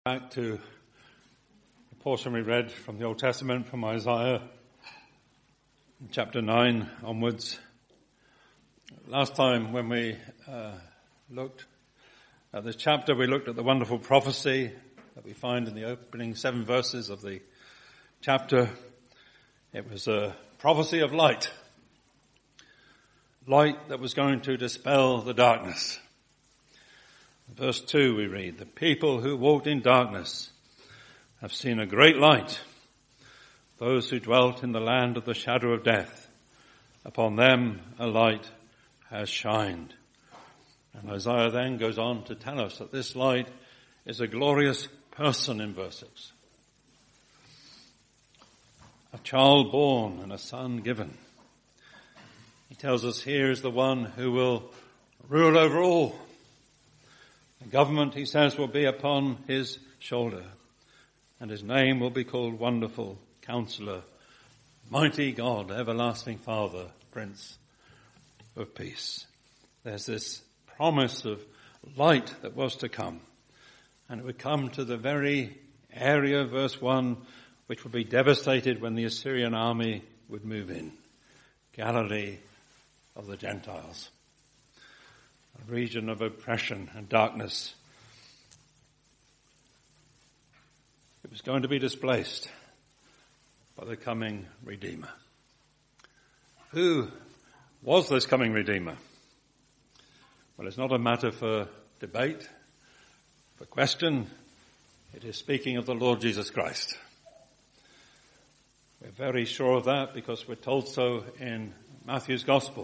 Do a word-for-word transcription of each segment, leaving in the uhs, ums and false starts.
Back to the portion we read from the Old Testament, from Isaiah chapter nine onwards. Last time when we uh, looked at this chapter, we looked at the wonderful prophecy that we find in the opening seven verses of the chapter. It was a prophecy of light. Light that was going to dispel the darkness. Verse two we read, "The people who walked in darkness have seen a great light. Those who dwelt in the land of the shadow of death, upon them a light has shined." And Isaiah then goes on to tell us that this light is a glorious person in verse six. A child born and a son given. He tells us here is the one who will rule over all. The government, he says, will be upon his shoulder, and his name will be called Wonderful Counselor, Mighty God, Everlasting Father, Prince of Peace. There's this promise of light that was to come, and it would come to the very area, verse one, which would be devastated when the Assyrian army would move in, Galilee of the Gentiles. A region of oppression and darkness. It was going to be displaced by the coming Redeemer. Who was this coming Redeemer? Well, it's not a matter for debate, for question. It is speaking of the Lord Jesus Christ. We're very sure of that because we're told so in Matthew's Gospel.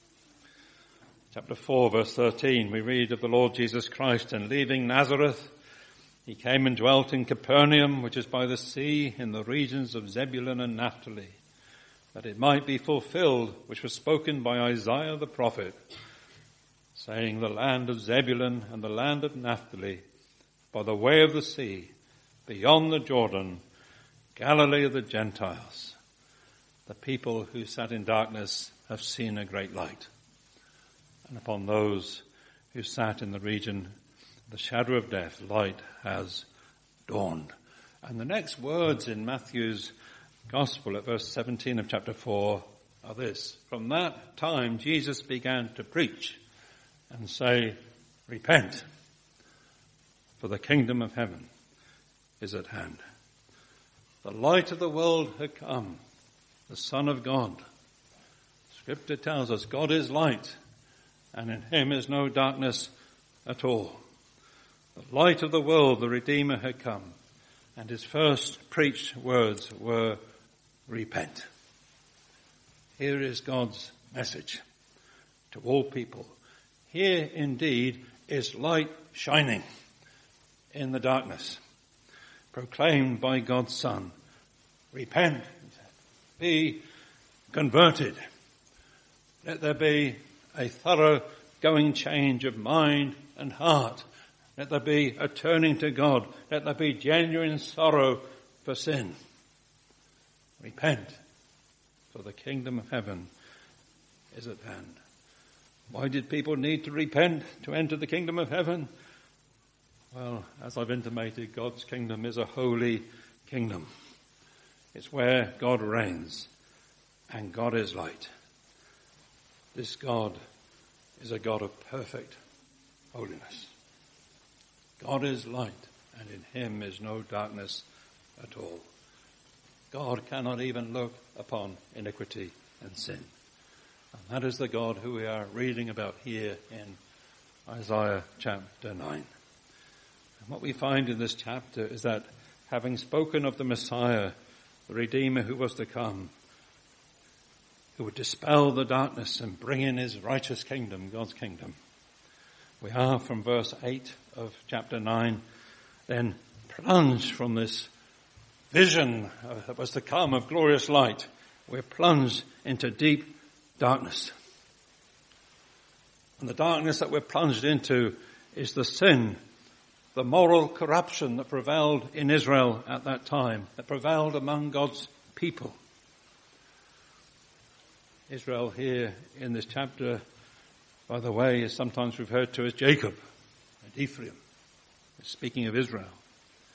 Chapter four, verse thirteen, we read of the Lord Jesus Christ, "And leaving Nazareth, he came and dwelt in Capernaum, which is by the sea, in the regions of Zebulun and Naphtali, that it might be fulfilled, which was spoken by Isaiah the prophet, saying, the land of Zebulun and the land of Naphtali, by the way of the sea, beyond the Jordan, Galilee of the Gentiles. The people who sat in darkness have seen a great light. And upon those who sat in the region, the shadow of death, light has dawned." And the next words in Matthew's Gospel at verse seventeen of chapter four are this: "From that time Jesus began to preach and say, repent, for the kingdom of heaven is at hand." The light of the world had come, the Son of God. Scripture tells us God is light, and in him is no darkness at all. The light of the world, the Redeemer, had come, and his first preached words were, repent. Here is God's message to all people. Here indeed is light shining in the darkness, proclaimed by God's Son. Repent, be converted. Let there be a thorough going change of mind and heart. Let there be a turning to God. Let there be genuine sorrow for sin. Repent, for the kingdom of heaven is at hand. Why did people need to repent to enter the kingdom of heaven? Well, as I've intimated, God's kingdom is a holy kingdom. It's where God reigns, and God is light. This God is a God of perfect holiness. God is light, and in him is no darkness at all. God cannot even look upon iniquity and sin. And that is the God who we are reading about here in Isaiah chapter nine. And what we find in this chapter is that having spoken of the Messiah, the Redeemer who was to come, who would dispel the darkness and bring in his righteous kingdom, God's kingdom, we are from verse eight of chapter nine then plunged from this vision that was to come of glorious light. We're plunged into deep darkness. And the darkness that we're plunged into is the sin, the moral corruption that prevailed in Israel at that time, that prevailed among God's people. Israel here in this chapter, by the way, is sometimes referred to as Jacob and Ephraim. It's speaking of Israel.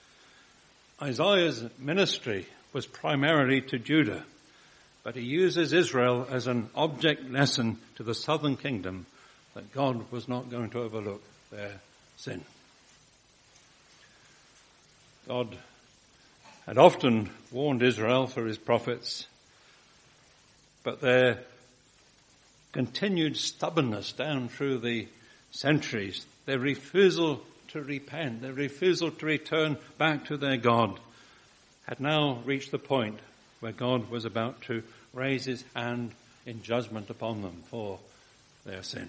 Isaiah's ministry was primarily to Judah, but he uses Israel as an object lesson to the southern kingdom that God was not going to overlook their sin. God had often warned Israel through his prophets, but their continued stubbornness down through the centuries, their refusal to repent, their refusal to return back to their God, had now reached the point where God was about to raise his hand in judgment upon them for their sin.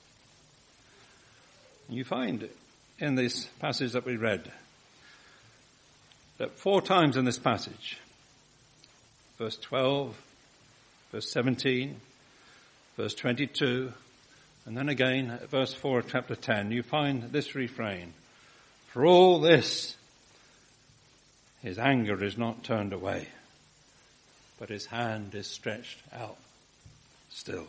You find in this passage that we read that four times in this passage, verse twelve, verse seventeen, verse twenty-two, and then again at verse four of chapter ten, you find this refrain: for all this, his anger is not turned away, but his hand is stretched out still.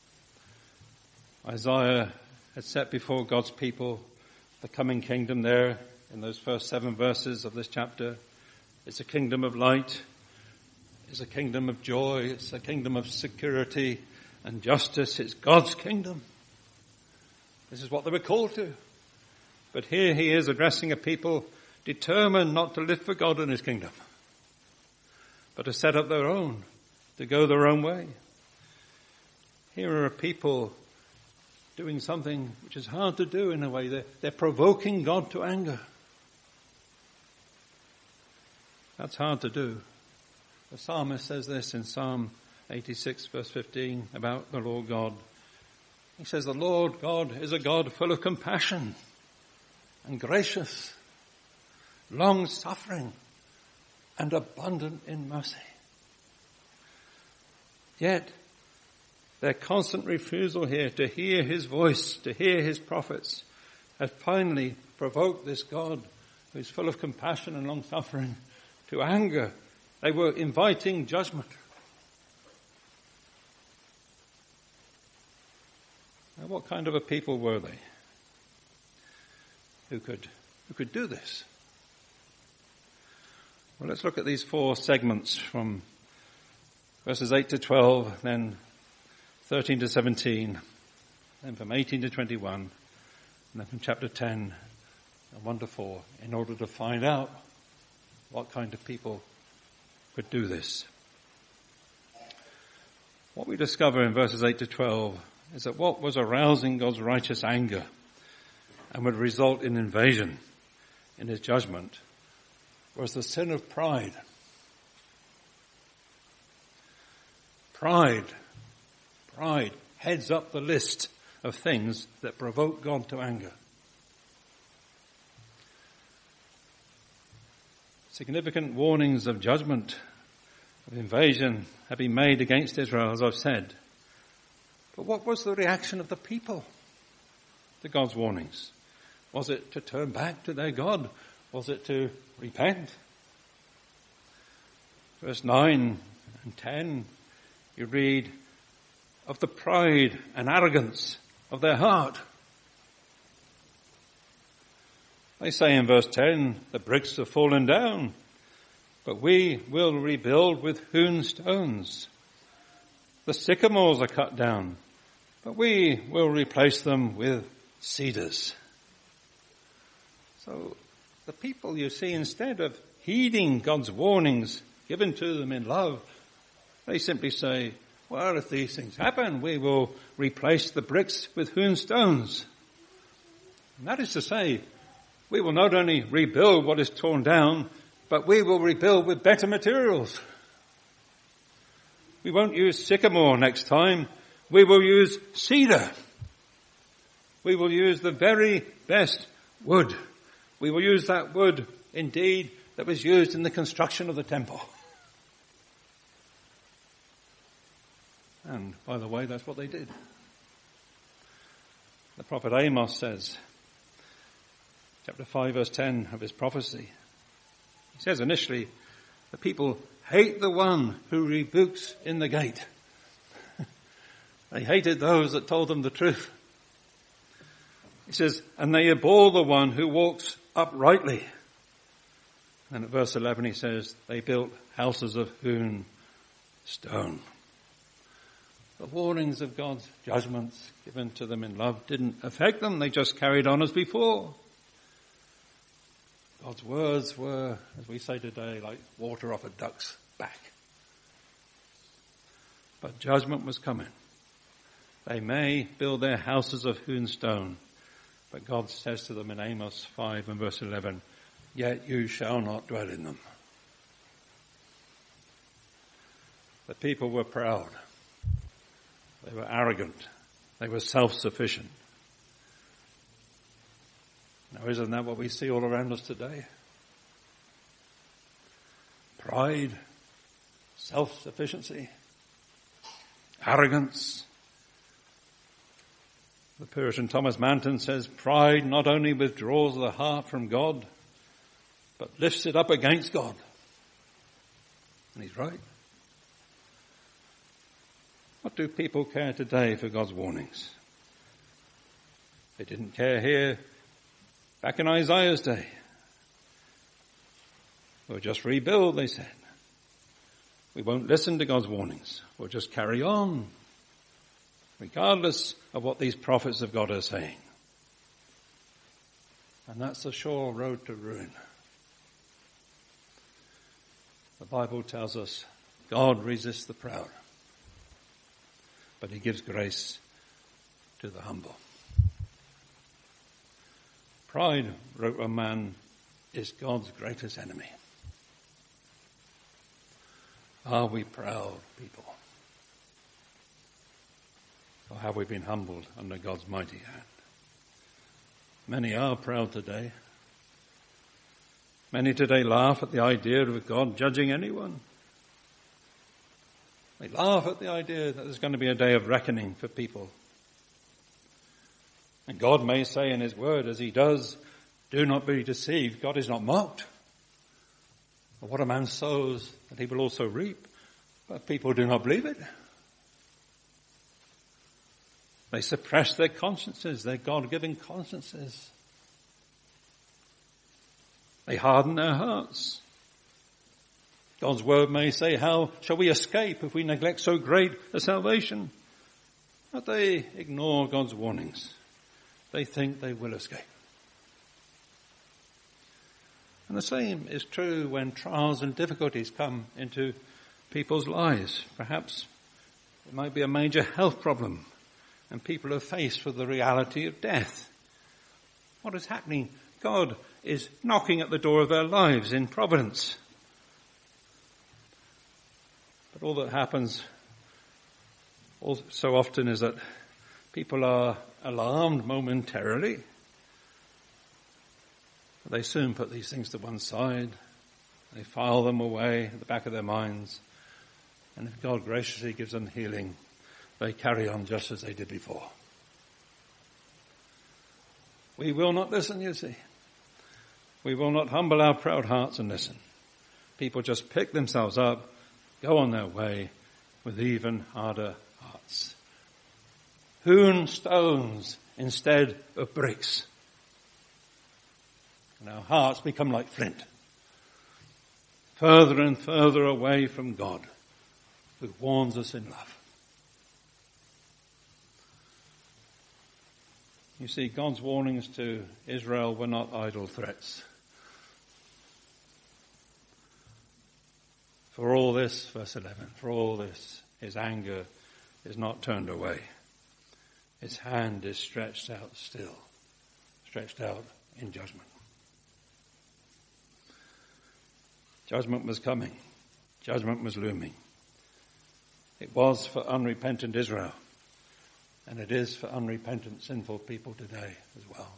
Isaiah had set before God's people the coming kingdom there in those first seven verses of this chapter. It's a kingdom of light. It's a kingdom of joy. It's a kingdom of security and justice. It's God's kingdom. This is what they were called to. But here he is addressing a people determined not to live for God and his kingdom, but to set up their own, to go their own way. Here are a people doing something which is hard to do in a way. They're, they're provoking God to anger. That's hard to do. The psalmist says this in Psalm eighty-six verse fifteen about the Lord God. He says, the Lord God is a God full of compassion and gracious, long-suffering and abundant in mercy. Yet, their constant refusal here to hear his voice, to hear his prophets, has finally provoked this God who is full of compassion and long-suffering to anger. They were inviting judgment. Now, what kind of a people were they who could, who could do this? Well, let's look at these four segments from verses eight to twelve, then thirteen to seventeen, then from eighteen to twenty-one, and then from chapter ten and one to four, in order to find out what kind of people could do this. What we discover in verses eight to twelve is that what was arousing God's righteous anger and would result in invasion in his judgment was the sin of pride. Pride, pride heads up the list of things that provoke God to anger. Significant warnings of judgment, of invasion, have been made against Israel, as I've said. But what was the reaction of the people to God's warnings? Was it to turn back to their God? Was it to repent? Verse nine and ten, you read of the pride and arrogance of their heart. They say in verse ten, the bricks have fallen down, but we will rebuild with hewn stones. The sycamores are cut down, but we will replace them with cedars. So the people, you see, instead of heeding God's warnings given to them in love, they simply say, well, if these things happen, we will replace the bricks with hewn stones. And that is to say, we will not only rebuild what is torn down, but we will rebuild with better materials. We won't use sycamore next time. We will use cedar. We will use the very best wood. We will use that wood, indeed, that was used in the construction of the temple. And, by the way, that's what they did. The prophet Amos says, chapter five, verse ten of his prophecy, he says initially, the people hate the one who rebukes in the gate. They hated those that told them the truth. He says, and they abhor the one who walks uprightly. And at verse eleven he says, they built houses of hewn stone. The warnings of God's judgments given to them in love didn't affect them. They just carried on as before. God's words were, as we say today, like water off a duck's back. But judgment was coming. They may build their houses of hewn stone, but God says to them in Amos five and verse eleven, yet you shall not dwell in them. The people were proud. They were arrogant. They were self-sufficient. Now, isn't that what we see all around us today? Pride, self-sufficiency, arrogance. The Puritan Thomas Manton says, pride not only withdraws the heart from God, but lifts it up against God. And he's right. What do people care today for God's warnings? They didn't care here back in Isaiah's day. We'll just rebuild, they said. We won't listen to God's warnings. We'll just carry on, regardless of what these prophets of God are saying. And that's the sure road to ruin. The Bible tells us God resists the proud, but he gives grace to the humble. Pride, wrote a man, is God's greatest enemy. Are we proud people? Or have we been humbled under God's mighty hand? Many are proud today. Many today laugh at the idea of God judging anyone. They laugh at the idea that there's going to be a day of reckoning for people. And God may say in his word, as he does, do not be deceived. God is not mocked. For what a man sows, that he will also reap. But people do not believe it. They suppress their consciences, their God-given consciences. They harden their hearts. God's word may say, how shall we escape if we neglect so great a salvation? But they ignore God's warnings. They think they will escape. And the same is true when trials and difficulties come into people's lives. Perhaps it might be a major health problem and people are faced with the reality of death. What is happening? God is knocking at the door of their lives in providence. But all that happens all, so often is that people are alarmed momentarily. But they soon put these things to one side. They file them away at the back of their minds. And if God graciously gives them healing, they carry on just as they did before. We will not listen, you see. We will not humble our proud hearts and listen. People just pick themselves up, go on their way with even harder hearts. Hewn stones instead of bricks. And our hearts become like flint. Further and further away from God, who warns us in love. You see, God's warnings to Israel were not idle threats. For all this, verse eleven, for all this, his anger is not turned away. His hand is stretched out still, stretched out in judgment. Judgment was coming. Judgment was looming. It was for unrepentant Israel. And it is for unrepentant, sinful people today as well.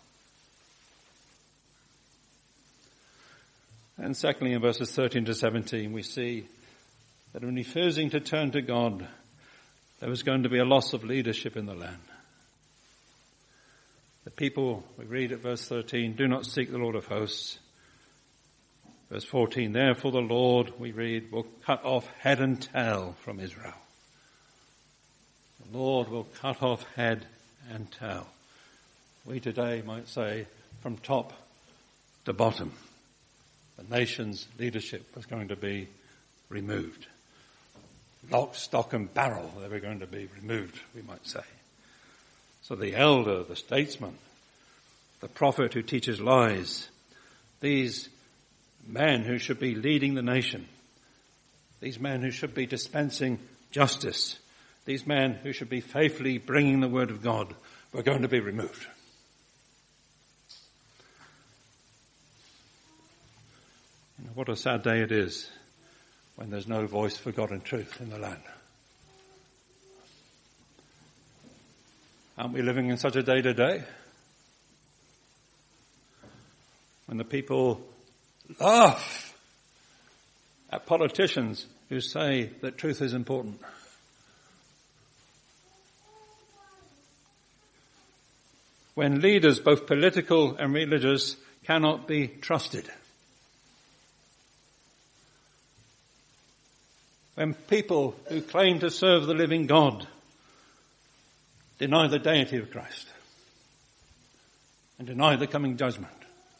And secondly, in verses thirteen to seventeen, we see that in refusing to turn to God, there was going to be a loss of leadership in the land. The people, we read at verse thirteen, do not seek the Lord of hosts. Verse fourteen, therefore the Lord, we read, will cut off head and tail from Israel. The Lord will cut off head and tail. We today might say from top to bottom. the nation's leadership was going to be removed. Lock, stock and barrel, they were going to be removed, we might say. So the elder, the statesman, the prophet who teaches lies, these men who should be leading the nation, these men who should be dispensing justice, these men who should be faithfully bringing the word of God, were going to be removed. You know, what a sad day it is when there's no voice for God and truth in the land. Aren't we living in such a day today? When the people laugh at politicians who say that truth is important. When leaders, both political and religious, cannot be trusted. When people who claim to serve the living God deny the deity of Christ and deny the coming judgment.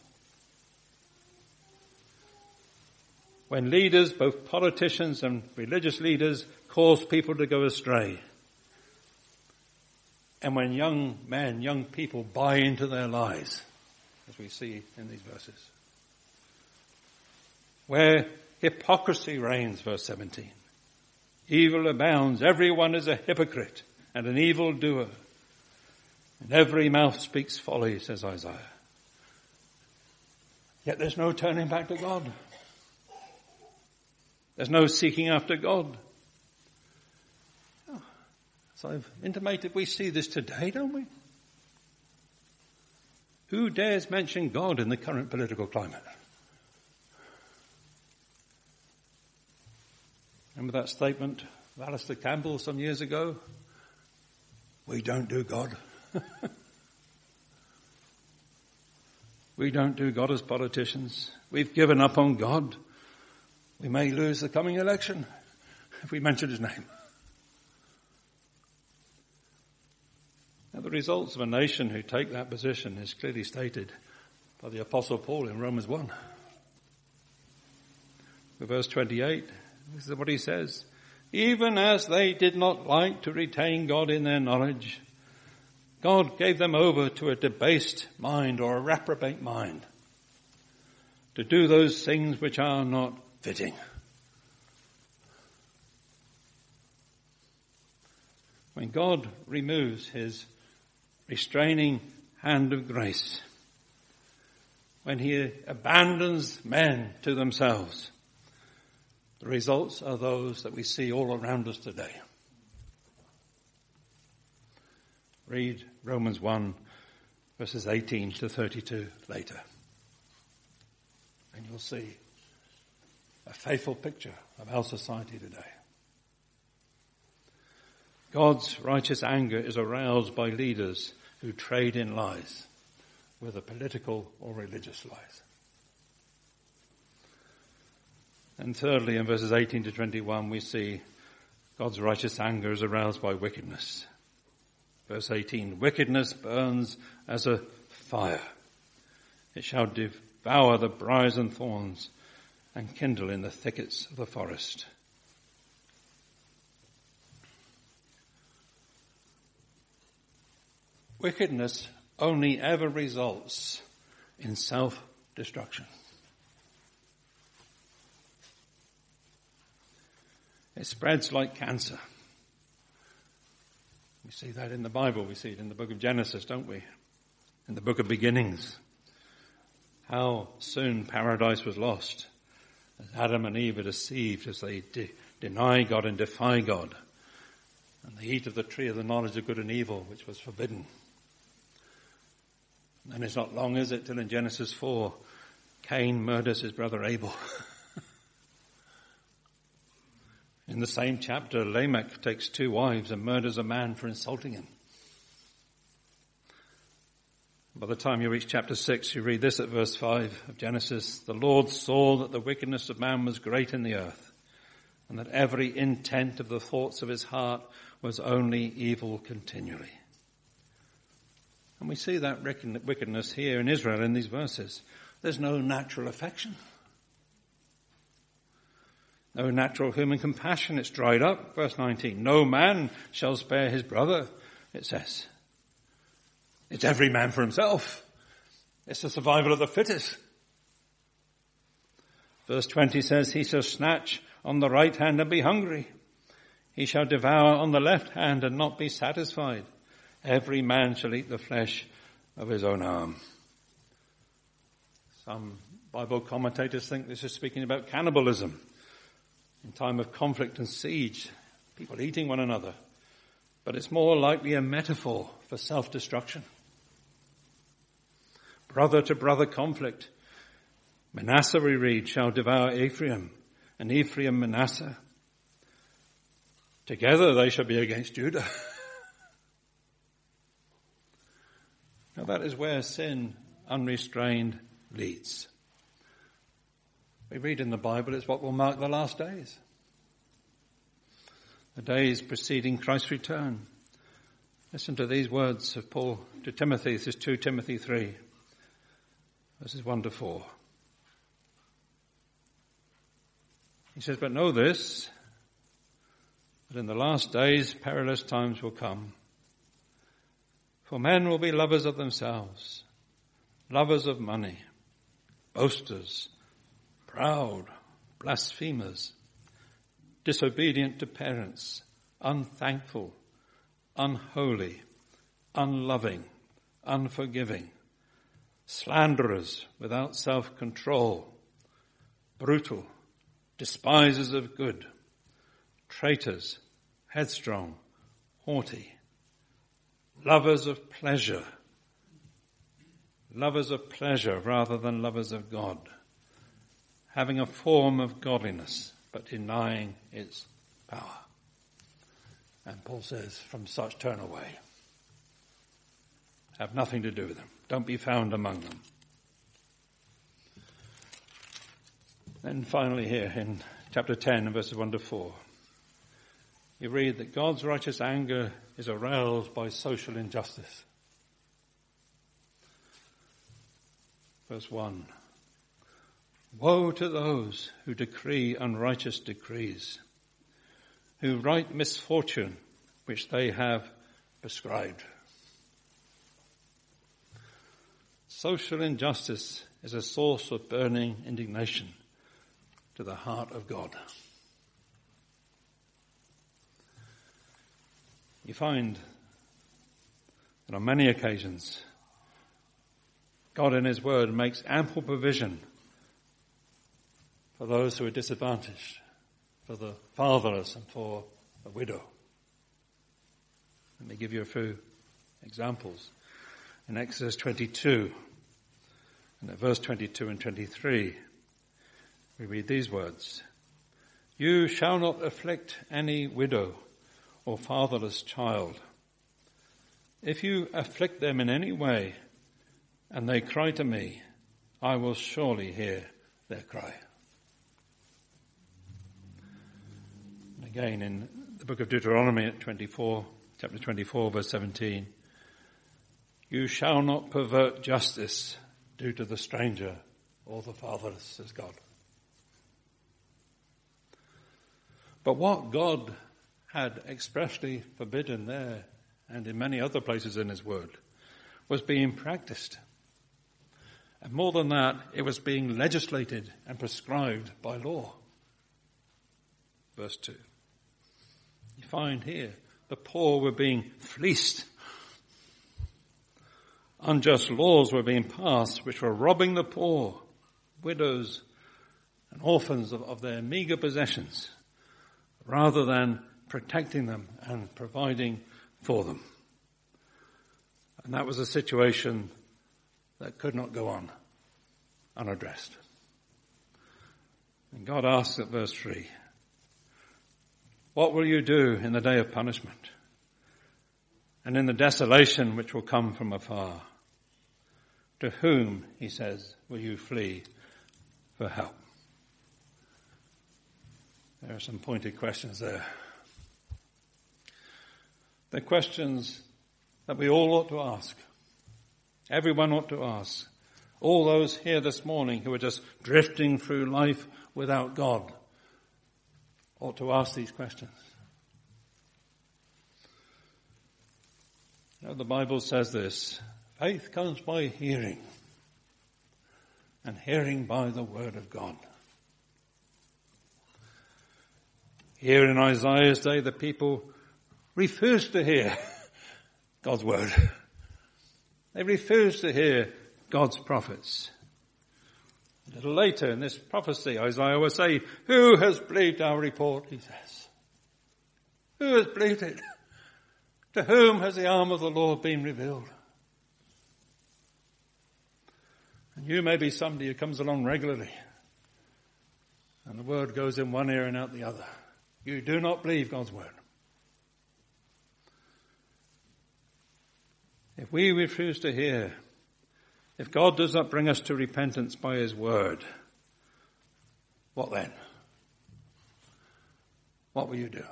When leaders, both politicians and religious leaders, cause people to go astray. And when young men, young people buy into their lies, as we see in these verses. Where hypocrisy reigns, verse seventeen. Evil abounds, everyone is a hypocrite and an evildoer. And every mouth speaks folly, says Isaiah. Yet there's no turning back to God. There's no seeking after God. So I've intimated we see this today, don't we? Who dares mention God in the current political climate? Remember that statement of Alistair Campbell some years ago? We don't do God. We don't do God as politicians. We've given up on God. We may lose the coming election if we mention his name. Now, the results of a nation who take that position is clearly stated by the Apostle Paul in Romans one. In verse twenty-eight, this is what he says. Even as they did not like to retain God in their knowledge, God gave them over to a debased mind or a reprobate mind to do those things which are not fitting. When God removes his restraining hand of grace, when he abandons men to themselves, the results are those that we see all around us today. Read Romans one, verses eighteen to thirty-two later. And you'll see a faithful picture of our society today. God's righteous anger is aroused by leaders who trade in lies, whether political or religious lies. And thirdly, in verses eighteen to twenty-one, we see God's righteous anger is aroused by wickedness. Verse eighteen, wickedness burns as a fire. It shall devour the briars and thorns and kindle in the thickets of the forest. Wickedness only ever results in self-destruction. It spreads like cancer. We see that in the Bible. We see it in the book of Genesis, don't we? In the book of beginnings. How soon paradise was lost. As Adam and Eve are deceived as they de- deny God and defy God. And they eat of the tree of the knowledge of good and evil, which was forbidden. And it's not long, is it, till in Genesis four, Cain murders his brother Abel. In the same chapter, Lamech takes two wives and murders a man for insulting him. By the time you reach chapter six, you read this at verse five of Genesis. The Lord saw that the wickedness of man was great in the earth, and that every intent of the thoughts of his heart was only evil continually. And we see that wickedness here in Israel in these verses. There's no natural affection. No natural human compassion, it's dried up. Verse nineteen, no man shall spare his brother, it says. It's every man for himself. It's the survival of the fittest. Verse twenty says, he shall snatch on the right hand and be hungry. He shall devour on the left hand and not be satisfied. Every man shall eat the flesh of his own arm. Some Bible commentators think this is speaking about cannibalism. In time of conflict and siege, people eating one another. But it's more likely a metaphor for self-destruction. Brother to brother conflict. Manasseh, we read, shall devour Ephraim, and Ephraim Manasseh. Together they shall be against Judah. Now that is where sin, unrestrained, leads. We read in the Bible it's what will mark the last days. The days preceding Christ's return. Listen to these words of Paul to Timothy. This is two Timothy three, verses one to four. He says, but know this, that in the last days perilous times will come. For men will be lovers of themselves, lovers of money, boasters, proud, blasphemers, disobedient to parents, unthankful, unholy, unloving, unforgiving, slanderers without self-control, brutal, despisers of good, traitors, headstrong, haughty, lovers of pleasure, lovers of pleasure rather than lovers of God, having a form of godliness, but denying its power. And Paul says, from such turn away. Have nothing to do with them. Don't be found among them. Then finally here in chapter ten, verses one to four, you read that God's righteous anger is aroused by social injustice. Verse one, woe to those who decree unrighteous decrees, who write misfortune which they have prescribed. Social injustice is a source of burning indignation to the heart of God. You find that on many occasions, God in His Word makes ample provision for those who are disadvantaged, for the fatherless and for the widow. Let me give you a few examples. In Exodus twenty-two, and at verse twenty-two and twenty-three, we read these words, you shall not afflict any widow or fatherless child. If you afflict them in any way, and they cry to me, I will surely hear their cry. And again in the book of Deuteronomy at twenty-four, chapter twenty-four, verse seventeen, you shall not pervert justice due to the stranger or the fatherless, says God. But what God had expressly forbidden there and in many other places in His Word was being practiced. And more than that, it was being legislated and prescribed by law. Verse two. You find here the poor were being fleeced. Unjust laws were being passed which were robbing the poor, widows and orphans of, of their meager possessions, rather than protecting them and providing for them. And that was a situation that could not go on unaddressed. And God asks at verse three, what will you do in the day of punishment and in the desolation which will come from afar? To whom, he says, will you flee for help? There are some pointed questions there. They're questions that we all ought to ask. Everyone ought to ask. All those here this morning who are just drifting through life without God. ought to ask these questions. You know, the Bible says this, faith comes by hearing, and hearing by the word of God. Here in Isaiah's day, the people refused to hear God's word. They refused to hear God's prophets. A little later in this prophecy, Isaiah will say, who has believed our report, he says. Who has believed it? To whom has the arm of the Lord been revealed? And you may be somebody who comes along regularly, and the word goes in one ear and out the other. You do not believe God's word. If we refuse to hear, if God does not bring us to repentance by his word, what then? What will you do?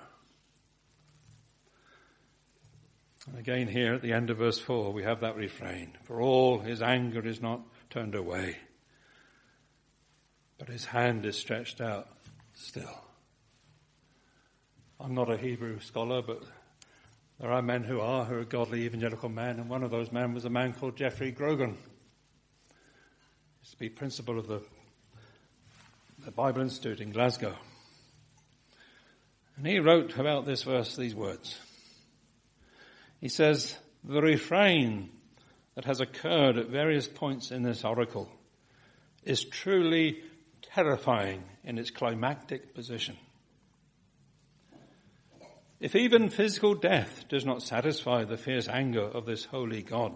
And again here at the end of verse four, we have that refrain. For all his anger is not turned away, but his hand is stretched out still. I'm not a Hebrew scholar, but there are men who are, who are godly evangelical men, and one of those men was a man called Geoffrey Grogan. He used to be principal of the, the Bible Institute in Glasgow. And he wrote about this verse these words. He says, the refrain that has occurred at various points in this oracle is truly terrifying in its climactic position. If even physical death does not satisfy the fierce anger of this holy God,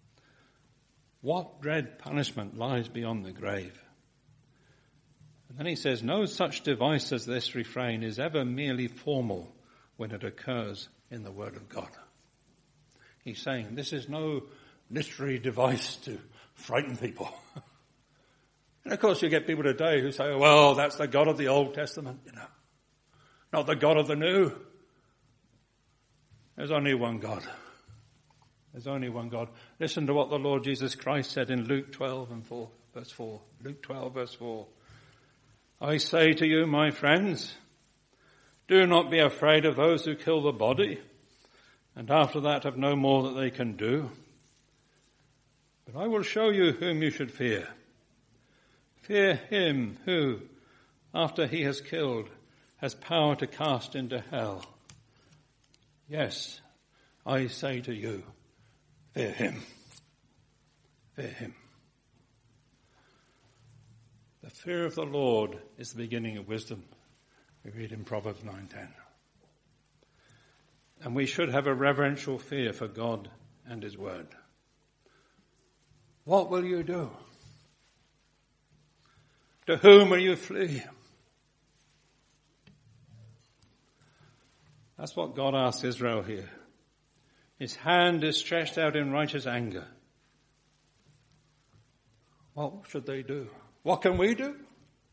what dread punishment lies beyond the grave? And then he says, no such device as this refrain is ever merely formal when it occurs in the Word of God. He's saying this is no literary device to frighten people. And of course you get people today who say, well, that's the God of the Old Testament, you know, not the God of the New. There's only one God. There's only one God. Listen to what the Lord Jesus Christ said in Luke twelve and four, verse four. Luke twelve, verse four. I say to you, my friends, do not be afraid of those who kill the body, and after that have no more that they can do. But I will show you whom you should fear. Fear him who, after he has killed, has power to cast into hell. Yes, I say to you, fear him. Fear him. The fear of the Lord is the beginning of wisdom. We read in Proverbs nine ten. And we should have a reverential fear for God and his word. What will you do? To whom will you flee? That's what God asks Israel here. His hand is stretched out in righteous anger. What should they do? What can we do?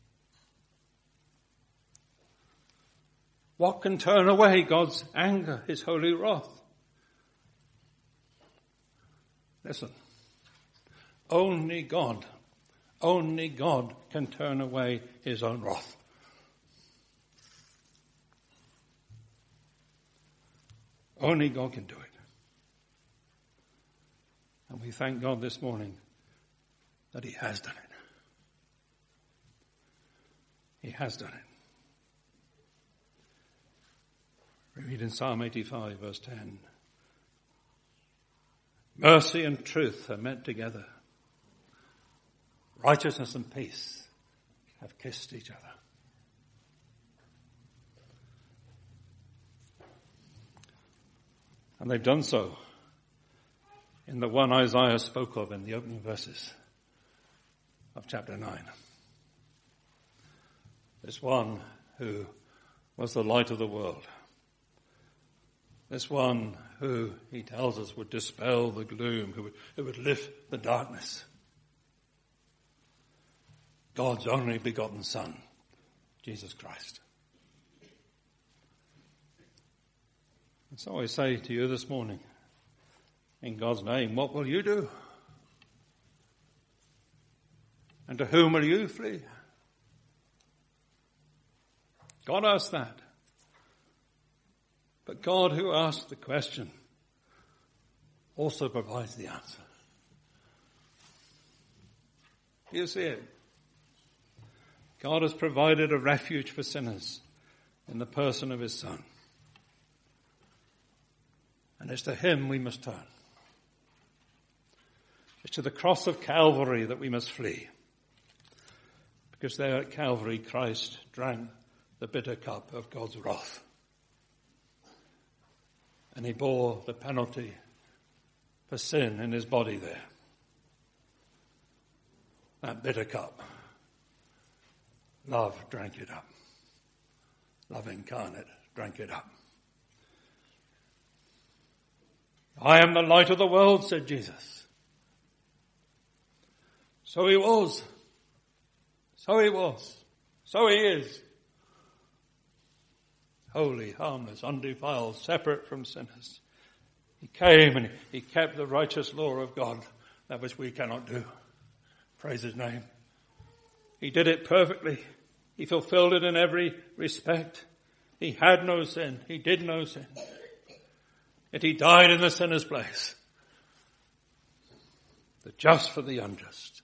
What can turn away God's anger, his holy wrath? Listen, only God, only God can turn away his own wrath. Only God can do it. And we thank God this morning that he has done it. He has done it. We read in Psalm eighty-five, verse ten. Mercy and truth are met together. Righteousness and peace have kissed each other. And they've done so in the one Isaiah spoke of in the opening verses of chapter nine. This one who was the light of the world. This one who, he tells us, would dispel the gloom, who would, who would lift the darkness. God's only begotten Son, Jesus Christ. And so I say to you this morning, in God's name, what will you do? And to whom will you flee? God asks that. But God, who asked the question, also provides the answer. You see it. God has provided a refuge for sinners in the person of his Son. And it's to him we must turn. It's to the cross of Calvary that we must flee. Because there at Calvary, Christ drank the bitter cup of God's wrath. And he bore the penalty for sin in his body there. That bitter cup. Love drank it up. Love incarnate drank it up. I am the light of the world, said Jesus. So he was. So he was. So he is. Holy, harmless, undefiled, separate from sinners. He came and he kept the righteous law of God, that which we cannot do. Praise his name. He did it perfectly. He fulfilled it in every respect. He had no sin. He did no sin. Yet he died in the sinner's place. The just for the unjust.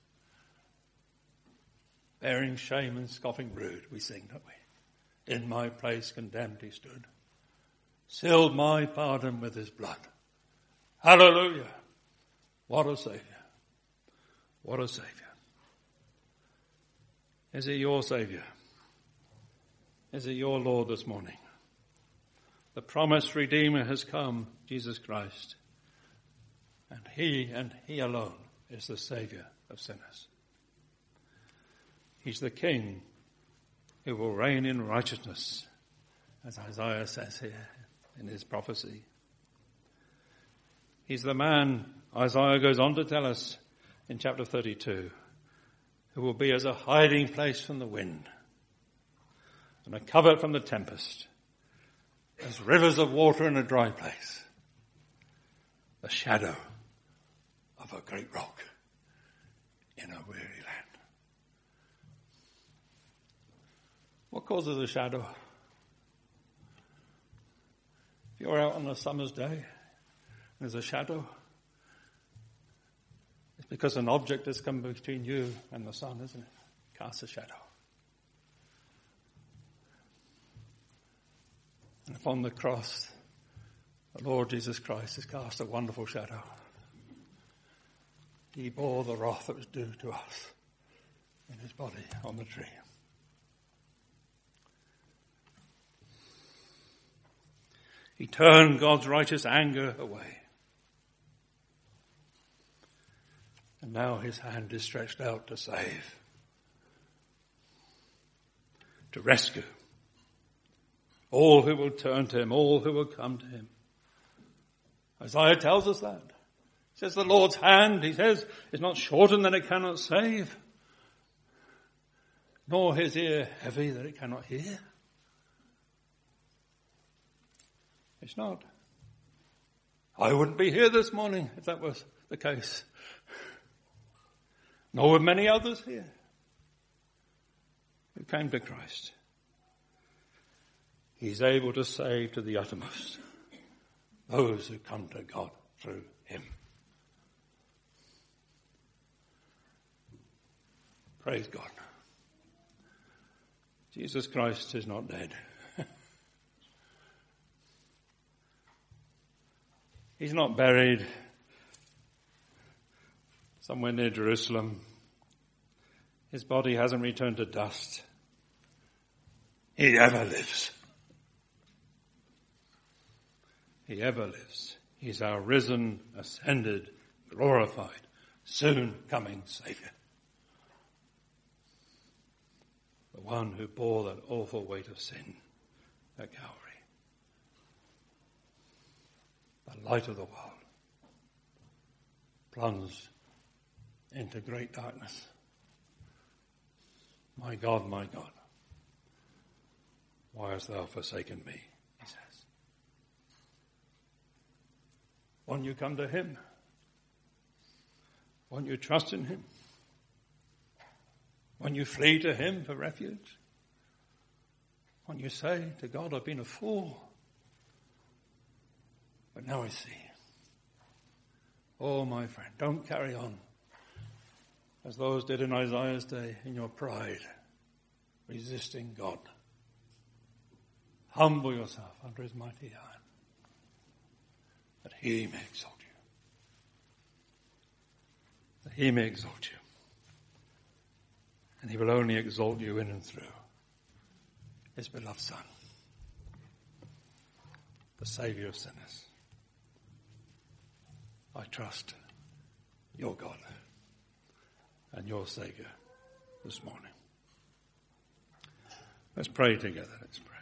Bearing shame and scoffing brood, we sing, don't we? In my place condemned he stood. Sealed my pardon with his blood. Hallelujah. What a Saviour. What a Saviour. Is he your Saviour? Is he your Lord this morning? The promised Redeemer has come, Jesus Christ. And he and he alone is the Saviour of sinners. He's the King who will reign in righteousness, as Isaiah says here in his prophecy. He's the man, Isaiah goes on to tell us in chapter thirty-two, who will be as a hiding place from the wind and a covert from the tempest, as rivers of water in a dry place, the shadow of a great rock in a weary land. What causes a shadow? If you're out on a summer's day and there's a shadow, it's because an object has come between you and the sun, isn't it? Casts a shadow. And upon the cross, the Lord Jesus Christ has cast a wonderful shadow. He bore the wrath that was due to us in his body on the tree. He turned God's righteous anger away. And now his hand is stretched out to save, to rescue all who will turn to him, all who will come to him. Isaiah tells us that. He says the Lord's hand, he says, is not shortened that it cannot save, nor his ear heavy that it cannot hear. It's not. I wouldn't be here this morning if that was the case. Nor would many others here who came to Christ. He's able to save to the uttermost those who come to God through him. Praise God. Jesus Christ is not dead. He's not buried somewhere near Jerusalem. His body hasn't returned to dust. He ever lives. He ever lives. He's our risen, ascended, glorified, soon coming Saviour. The one who bore that awful weight of sin at Calvary. The light of the world plunged into great darkness. My God, my God, why hast thou forsaken me? He says. Won't you come to him? Won't you trust in him? Won't you flee to him for refuge? Won't you say to God, I've been a fool. But now I see. Oh, my friend, don't carry on as those did in Isaiah's day in your pride, resisting God. Humble yourself under his mighty hand, that he may exalt you. That he may exalt you. And he will only exalt you in and through his beloved Son, the Saviour of sinners. I trust your God and your Saviour this morning. Let's pray together. Let's pray.